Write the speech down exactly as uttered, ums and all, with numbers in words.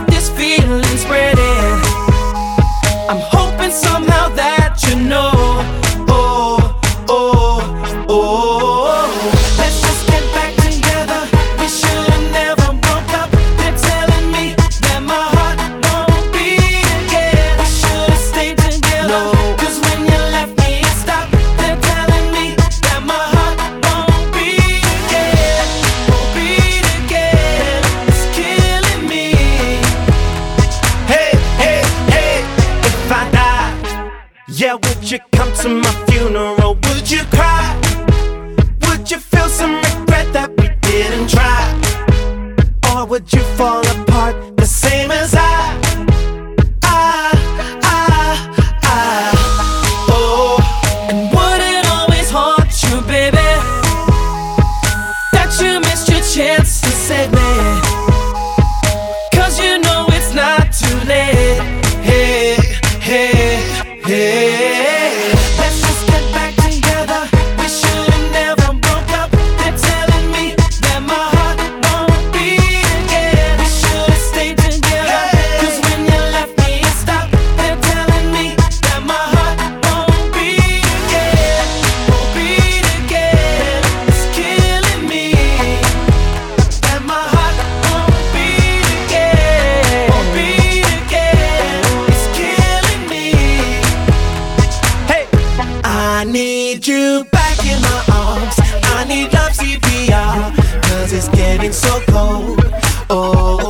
got this feeling spreading. I'm hoping somehow that you know. Oh, oh, oh. Let's just get back together. We should've never broke up. They're telling me that my heart won't beat again. We should've stayed together. No. Cause when you left me, it stopped. They're telling me that my heart won't beat again. Won't beat again. It's killing me. Hey, hey, hey. If I die, yeah, would you come to my funeral? Would you cry? Would you feel some regret that we didn't try? Or would you fall apart the same as I? I, I, I, oh. And would it always haunt you, baby, that you missed your chance to save me? Cause you know it's not too late. Hey, hey, hey. Let's just get back together. We should've never broke up. They're telling me that my heart won't beat again. We should've stayed together. Cause when you left me, it stopped. They're telling me that my heart won't beat again. Won't beat again. It's killing me. That my heart won't beat again. Won't beat again. It's killing me. Hey, I need you back in my arms. I need love C P R. Cause it's getting so cold. Oh,